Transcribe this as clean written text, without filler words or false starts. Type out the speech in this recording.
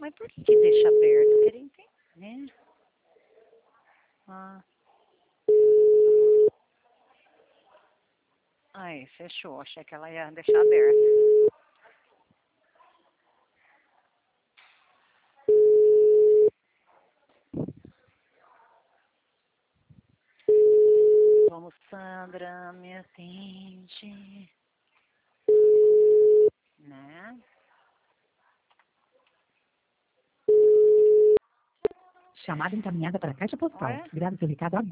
Mas por que deixa aberto? Eu queria entender. Ah. Aí, fechou. Achei que ela ia deixar aberto. Vamos, Sandra, me atende. Né? Chamada encaminhada para a caixa postal. Ué? Grave seu recado agora.